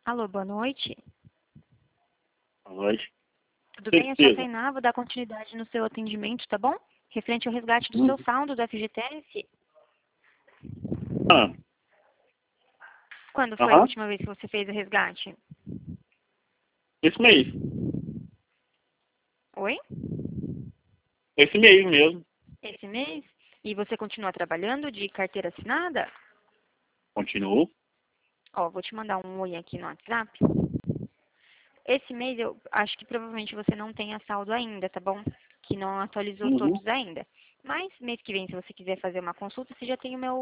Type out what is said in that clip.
Alô, boa noite. Noite. Tudo bem? Eu sou a Certeza. Tainá, vou dar continuidade no seu atendimento, tá bom? Referente ao resgate do seu saldo do FGTS. Ah, Quando foi a aham. última vez que você fez o resgate? Esse mês. Oi? Esse mês mesmo. Esse mês? E você continua trabalhando de carteira assinada? Continuo. Ó, vou te mandar um oi aqui no WhatsApp. Esse mês eu acho que provavelmente você não tenha saldo ainda, tá bom? Que não atualizou Uhum. todos ainda. Mas mês que vem, se você quiser fazer uma consulta, você já tem o meu